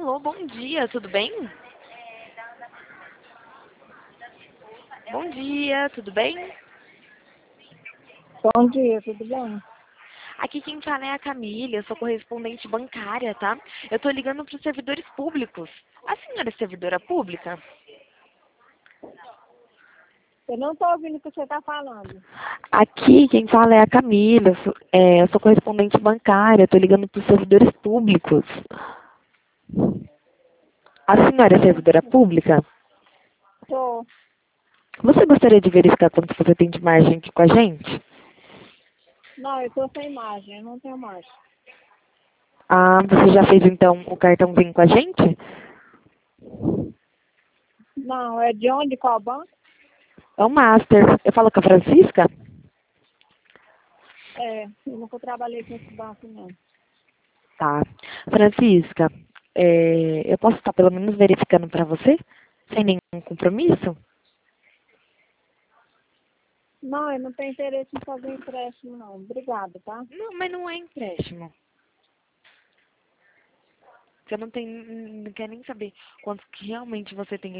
Alô, bom dia, tudo bem? Bom dia, tudo bem? Bom dia, tudo bem? Aqui quem fala é a Camila, eu sou correspondente bancária, tá? Eu tô ligando para os servidores públicos. A senhora é servidora pública? Eu não estou ouvindo o que você está falando. Aqui quem fala é a Camila, eu sou correspondente bancária, tô ligando para os servidores públicos. A senhora é servidora pública? Tô. Você gostaria de verificar quanto você tem de margem aqui com a gente? Não, eu estou sem margem, eu não tenho margem. Ah, você já fez então o cartãozinho com a gente? Não, é de onde? Qual banco? É o Master. Eu falo com a Francisca? É, eu nunca trabalhei com esse banco, não. Tá. Francisca, eu posso estar pelo menos verificando para você? Sem nenhum compromisso? Não, eu não tenho interesse em fazer empréstimo, não. Obrigada, tá? Não, mas não é empréstimo. Você não quer nem saber quanto que realmente você tem